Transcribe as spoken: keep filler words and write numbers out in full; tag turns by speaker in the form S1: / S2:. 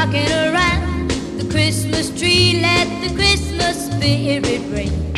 S1: rocking around the Christmas tree. Let the Christmas spirit ring.